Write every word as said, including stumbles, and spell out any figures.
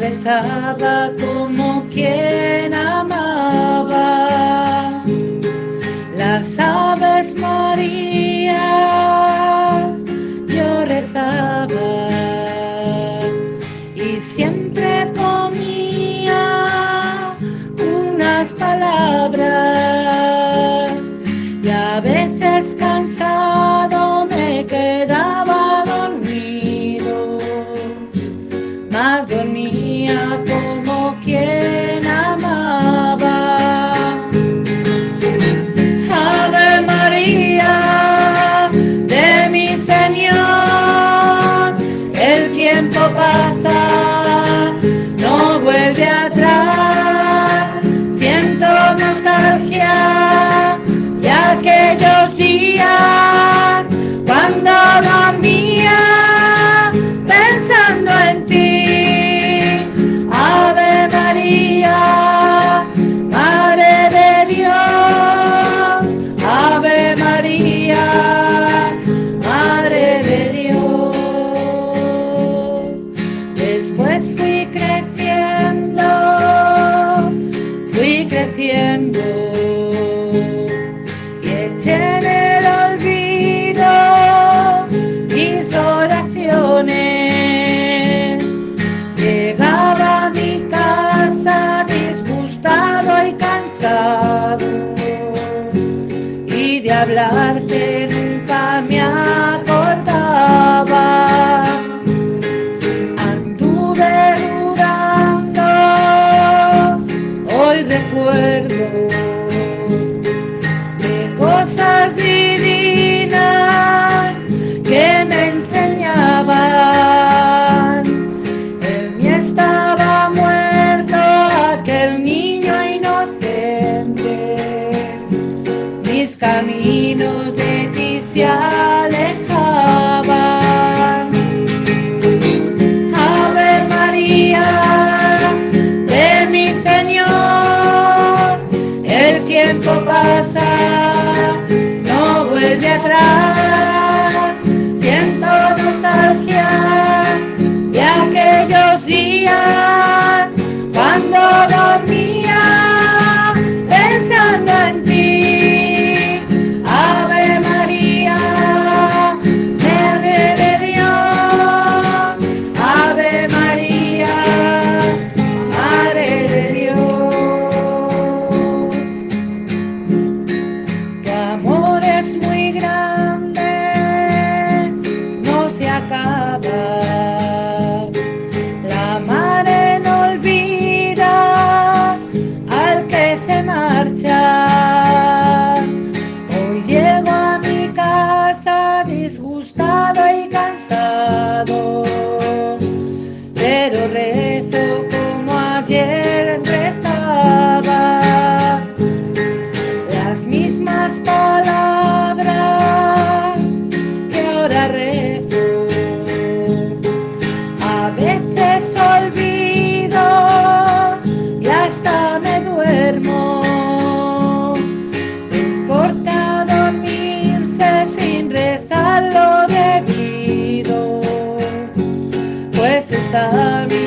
rezaba como quien amaba las Aves Marías. Yo rezaba y siempre ponía unas palabras, y a veces cansado me quedaba dormido, mas dormía como quien amaba. Ave María de mi Señor, el tiempo pasa, no vuelve atrás, siento nostalgia de aquellos días cuando dormía pensando en ti. Ave María, Madre de Dios, Ave María, Madre de Dios. Después fui creciendo, fui creciendo, y eché en el olvido mis oraciones. Llegaba a mi casa disgustado y cansado, y de hablarte nunca me acordaba. Anduve dudando, hoy recuerdo de cosas divinas que me enseñaban. En mí estaba muerto aquel niño inocente, mis caminos de ti se alejaban. Ave María de mi Señor, el tiempo pasa, no vuelve atrás, siento nostalgia de aquellos días cuando dormía pensando en ti. Ave María, Madre de Dios, Ave María, Madre de Dios. Tu amor es muy grande, no se acaba. La madre no olvida al que se marcha. Hoy llego a mi casa disgustado y cansado, pero rezo como ayer rezaba, las mismas palabras que ahora rezo. A veces olvido y hasta me duermo. No importa dormirse sin rezar lo debido, pues está bien.